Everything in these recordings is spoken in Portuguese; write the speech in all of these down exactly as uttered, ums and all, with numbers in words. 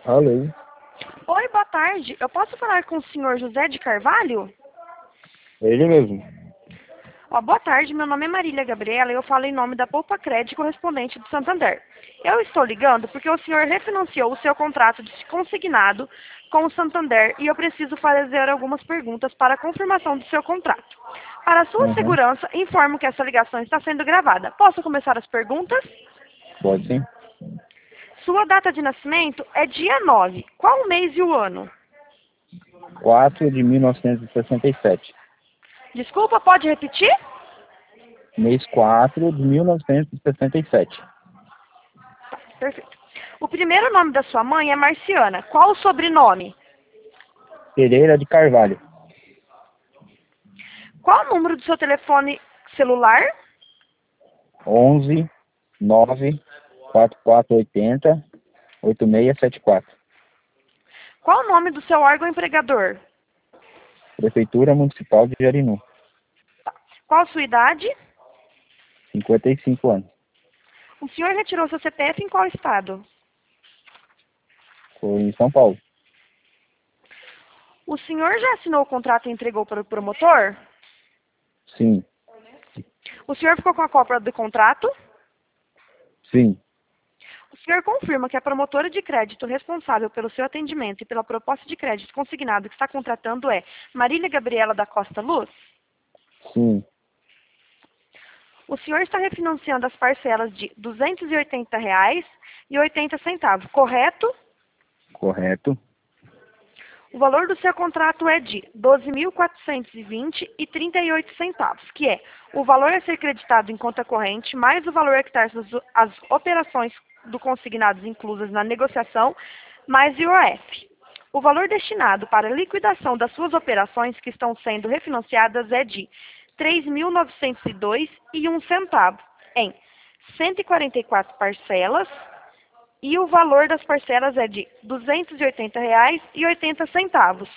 Alô, Oi, boa tarde. Eu posso falar com o senhor José de Carvalho? ele mesmo. Ó, boa tarde, meu nome é Marília Gabriela e eu falo em nome da Poupa Crédito correspondente do Santander. Eu estou ligando porque o senhor refinanciou o seu contrato de consignado com o Santander e eu preciso fazer algumas perguntas para a confirmação do seu contrato. Para sua Uhum. segurança, informo que essa ligação está sendo gravada. Posso começar as perguntas? Pode sim. Sua data de nascimento é dia nove. Qual o mês e o ano? quatro de mil novecentos e sessenta e sete. Desculpa, pode repetir? Mês quatro de mil novecentos e sessenta e sete. Perfeito. O primeiro nome da sua mãe é Marciana. Qual o sobrenome? Pereira de Carvalho. Qual o número do seu telefone celular? onze nove quatro quatro oito zero oito seis sete quatro. Qual o nome do seu órgão empregador? Prefeitura Municipal de Jarinu. Qual a sua idade? cinquenta e cinco anos. O senhor retirou seu C P F em qual estado? Estou em São Paulo. O senhor já assinou o contrato e entregou para o promotor? Sim. O senhor ficou com a cópia do contrato? Sim. O senhor confirma que a promotora de crédito responsável pelo seu atendimento e pela proposta de crédito consignado que está contratando é Marília Gabriela da Costa Luz? Sim. O senhor está refinanciando as parcelas de duzentos e oitenta reais e oitenta centavos, correto? Correto. O valor do seu contrato é de doze mil quatrocentos e vinte reais e trinta e oito centavos, que é o valor a ser creditado em conta corrente mais o valor a quitar as, as operações do consignados inclusas na negociação mais I O F. O valor destinado para a liquidação das suas operações que estão sendo refinanciadas é de três mil novecentos e dois reais e um centavo em cento e quarenta e quatro parcelas e o valor das parcelas é de duzentos e oitenta reais e oitenta centavos.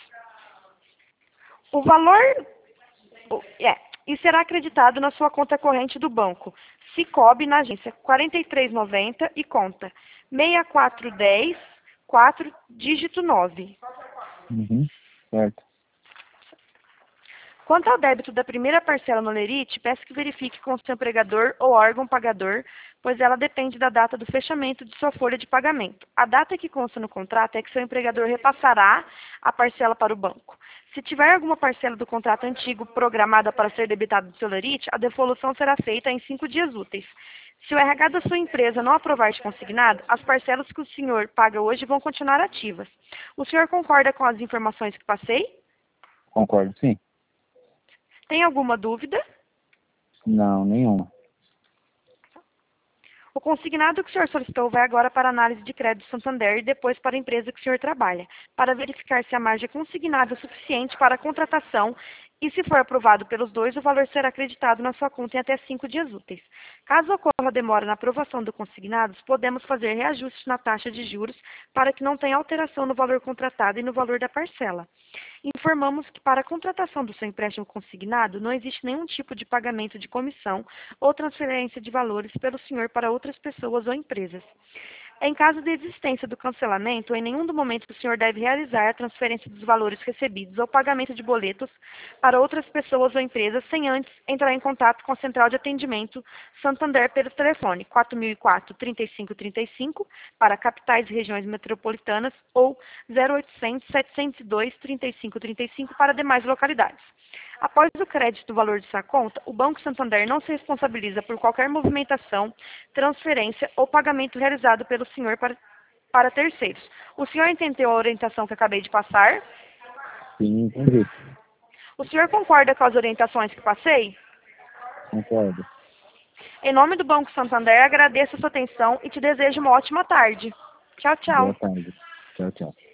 O valor é, e será acreditado na sua conta corrente do banco. Cicobi na agência quarenta e três noventa e conta seis quatro um zero quatro dígito nove. Uhum. Certo. Quanto ao débito da primeira parcela no Lerite, peço que verifique com o seu empregador ou órgão pagador, pois ela depende da data do fechamento de sua folha de pagamento. A data que consta no contrato é que seu empregador repassará a parcela para o banco. Se tiver alguma parcela do contrato antigo programada para ser debitada do seu Lerite, a devolução será feita em cinco dias úteis. Se o R H da sua empresa não aprovar de consignado, as parcelas que o senhor paga hoje vão continuar ativas. O senhor concorda com as informações que passei? Concordo, sim. Tem alguma dúvida? Não, nenhuma. O consignado que o senhor solicitou vai agora para a análise de crédito Santander e depois para a empresa que o senhor trabalha, para verificar se a margem consignada é suficiente para a contratação e, se for aprovado pelos dois, o valor será acreditado na sua conta em até cinco dias úteis. Caso ocorra demora na aprovação do consignado, podemos fazer reajustes na taxa de juros para que não tenha alteração no valor contratado e no valor da parcela. Informamos que para a contratação do seu empréstimo consignado não existe nenhum tipo de pagamento de comissão ou transferência de valores pelo senhor para outras pessoas ou empresas. Em caso de existência do cancelamento, em nenhum do momento o senhor deve realizar a transferência dos valores recebidos ou pagamento de boletos para outras pessoas ou empresas sem antes entrar em contato com a Central de Atendimento Santander pelo telefone quatro mil e quatro, trinta e cinco trinta e cinco para capitais e regiões metropolitanas ou zero oitocentos, setecentos e dois, trinta e cinco trinta e cinco para demais localidades. Após o crédito do valor de sua conta, o Banco Santander não se responsabiliza por qualquer movimentação, transferência ou pagamento realizado pelo senhor para, para terceiros. O senhor entendeu a orientação que acabei de passar? Sim, entendi. O senhor concorda com as orientações que passei? Concordo. Em nome do Banco Santander, agradeço a sua atenção e te desejo uma ótima tarde. Tchau, Boa tchau. tarde. Tchau, tchau.